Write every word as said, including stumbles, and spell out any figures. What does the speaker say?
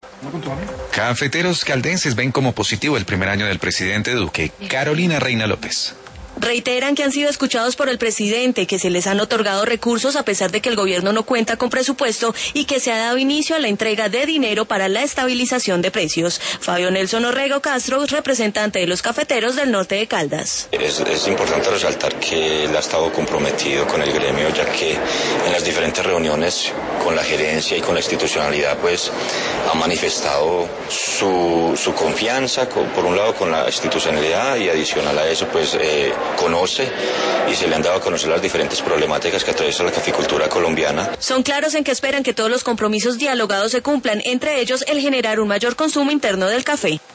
Cafeteros caldenses ven como positivo el primer año del presidente Duque. Carolina Reina López. Reiteran que han sido escuchados por el presidente, que se les han otorgado recursos a pesar de que el gobierno no cuenta con presupuesto y que se ha dado inicio a la entrega de dinero para la estabilización de precios. Fabio Nelson Orrego Castro, representante de los cafeteros del norte de Caldas. Es, es importante resaltar que él ha estado comprometido con el gremio, ya que en las diferentes reuniones con la gerencia y con la institucionalidad pues ha manifestado su, su confianza, con, por un lado con la institucionalidad, y adicional a eso pues eh, conoce y se le han dado a conocer las diferentes problemáticas que atraviesa la caficultura colombiana. Son claros en que esperan que todos los compromisos dialogados se cumplan, entre ellos el generar un mayor consumo interno del café.